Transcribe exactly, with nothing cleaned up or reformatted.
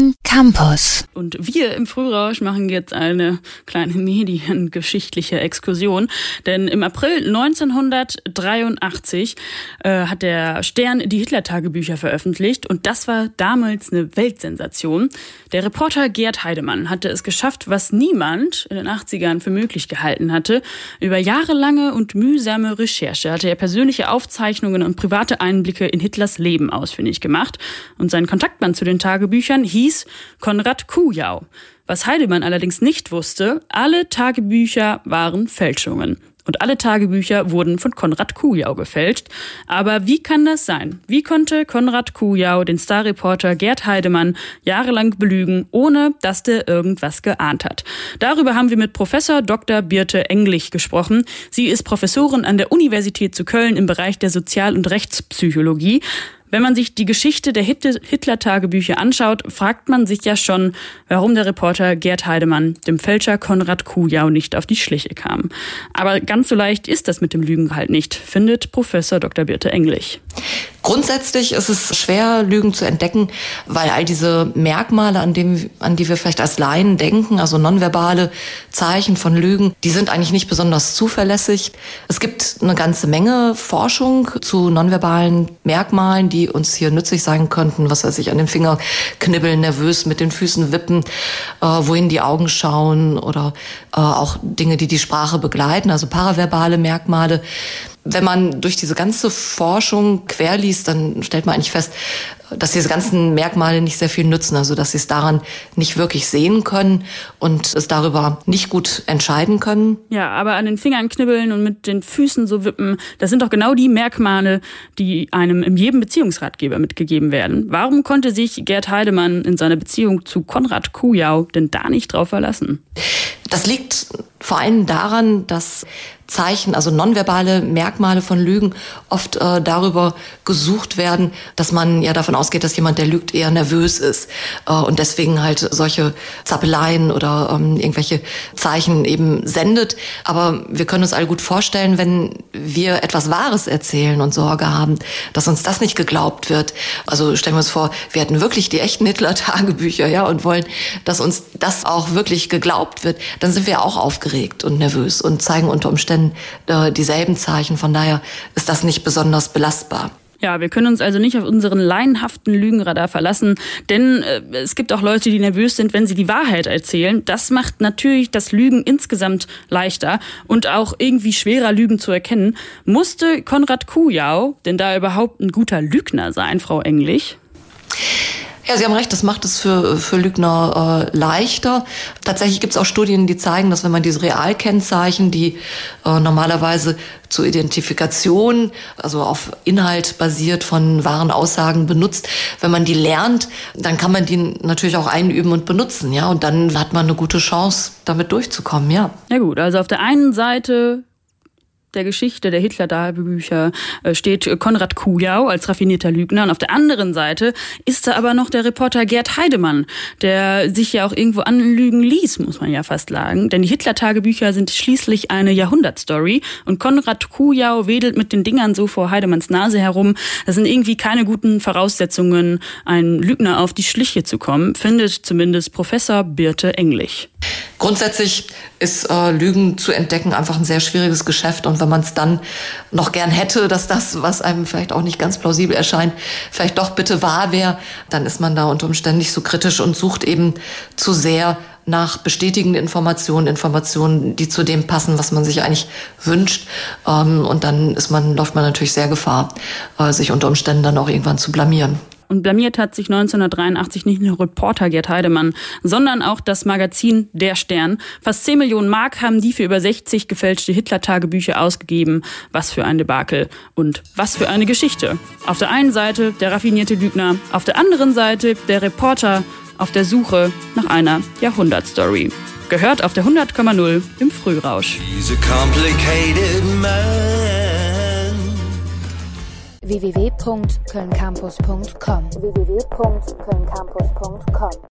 Köln Campus. Und wir im Frührausch machen jetzt eine kleine mediengeschichtliche Exkursion. Denn im April neunzehnhundertdreiundachtzig äh, hat der Stern die Hitler-Tagebücher veröffentlicht. Und das war damals eine Weltsensation. Der Reporter Gerd Heidemann hatte es geschafft, was niemand in den achtzigern für möglich gehalten hatte. Über jahrelange und mühsame Recherche hatte er persönliche Aufzeichnungen und private Einblicke in Hitlers Leben ausfindig gemacht. Und sein Kontaktmann zu den Tagebüchern hieß Konrad Kujau. Was Heidemann allerdings nicht wusste, alle Tagebücher waren Fälschungen. Und alle Tagebücher wurden von Konrad Kujau gefälscht. Aber wie kann das sein? Wie konnte Konrad Kujau den Starreporter Gerd Heidemann jahrelang belügen, ohne dass der irgendwas geahnt hat? Darüber haben wir mit Professor Doktor Birte Englich gesprochen. Sie ist Professorin an der Universität zu Köln im Bereich der Sozial- und Rechtspsychologie. Wenn man sich die Geschichte der Hitler-Tagebücher anschaut, fragt man sich ja schon, warum der Reporter Gerd Heidemann dem Fälscher Konrad Kujau nicht auf die Schliche kam. Aber ganz so leicht ist das mit dem Lügen halt nicht, findet Professor Doktor Birte Englich. Grundsätzlich ist es schwer, Lügen zu entdecken, weil all diese Merkmale, an, dem, an die wir vielleicht als Laien denken, also nonverbale Zeichen von Lügen, die sind eigentlich nicht besonders zuverlässig. Es gibt eine ganze Menge Forschung zu nonverbalen Merkmalen, die uns hier nützlich sein könnten, was weiß ich, an den Finger knibbeln, nervös mit den Füßen wippen, äh, wohin die Augen schauen oder äh, auch Dinge, die die Sprache begleiten, also paraverbale Merkmale. Wenn man durch diese ganze Forschung querliest, dann stellt man eigentlich fest, dass diese ganzen Merkmale nicht sehr viel nützen, also dass sie es daran nicht wirklich sehen können und es darüber nicht gut entscheiden können. Ja, aber an den Fingern knibbeln und mit den Füßen so wippen, das sind doch genau die Merkmale, die einem in jedem Beziehungsratgeber mitgegeben werden. Warum konnte sich Gerd Heidemann in seiner Beziehung zu Konrad Kujau denn da nicht drauf verlassen? Das liegt vor allem daran, dass Zeichen, also nonverbale Merkmale von Lügen oft äh, darüber gesucht werden, dass man ja davon ausgeht, dass jemand, der lügt, eher nervös ist äh, und deswegen halt solche Zappeleien oder ähm, irgendwelche Zeichen eben sendet. Aber wir können uns alle gut vorstellen, wenn wir etwas Wahres erzählen und Sorge haben, dass uns das nicht geglaubt wird. Also stellen wir uns vor, wir hätten wirklich die echten Hitler-Tagebücher, ja, und wollen, dass uns das auch wirklich geglaubt wird, dann sind wir auch aufgeregt und nervös und zeigen unter Umständen äh, dieselben Zeichen. Von daher ist das nicht besonders belastbar. Ja, wir können uns also nicht auf unseren laienhaften Lügenradar verlassen, denn äh, es gibt auch Leute, die nervös sind, wenn sie die Wahrheit erzählen. Das macht natürlich das Lügen insgesamt leichter und auch irgendwie schwerer, Lügen zu erkennen. Musste Konrad Kujau denn da überhaupt ein guter Lügner sein, Frau Englich? Ja, Sie haben recht, das macht es für, für Lügner äh, leichter. Tatsächlich gibt es auch Studien, die zeigen, dass wenn man diese Realkennzeichen, die äh, normalerweise zur Identifikation, also auf Inhalt basiert von wahren Aussagen benutzt, wenn man die lernt, dann kann man die natürlich auch einüben und benutzen, ja, und dann hat man eine gute Chance, damit durchzukommen, ja. Ja gut, also auf der einen Seite der Geschichte der Hitler-Tagebücher steht Konrad Kujau als raffinierter Lügner. Und auf der anderen Seite ist da aber noch der Reporter Gerd Heidemann, der sich ja auch irgendwo anlügen ließ, muss man ja fast sagen. Denn die Hitler-Tagebücher sind schließlich eine Jahrhundertstory. Und Konrad Kujau wedelt mit den Dingern so vor Heidemanns Nase herum. Das sind irgendwie keine guten Voraussetzungen, einen Lügner auf die Schliche zu kommen, findet zumindest Professor Birte Englich. Grundsätzlich ist äh, Lügen zu entdecken einfach ein sehr schwieriges Geschäft. Und wenn man es dann noch gern hätte, dass das, was einem vielleicht auch nicht ganz plausibel erscheint, vielleicht doch bitte wahr wäre, dann ist man da unter Umständen nicht so kritisch und sucht eben zu sehr nach bestätigenden Informationen, Informationen, die zu dem passen, was man sich eigentlich wünscht. Ähm, und dann ist man, läuft man natürlich sehr Gefahr, äh, sich unter Umständen dann auch irgendwann zu blamieren. Und blamiert hat sich neunzehnhundertdreiundachtzig nicht nur Reporter Gerd Heidemann, sondern auch das Magazin Der Stern. Fast zehn Millionen Mark haben die für über sechzig gefälschte Hitler-Tagebücher ausgegeben. Was für ein Debakel und was für eine Geschichte. Auf der einen Seite der raffinierte Lügner, auf der anderen Seite der Reporter auf der Suche nach einer Jahrhundertstory. Gehört auf der hundert Komma null im Frührausch. w w w punkt köln campus punkt com w w w punkt köln campus punkt com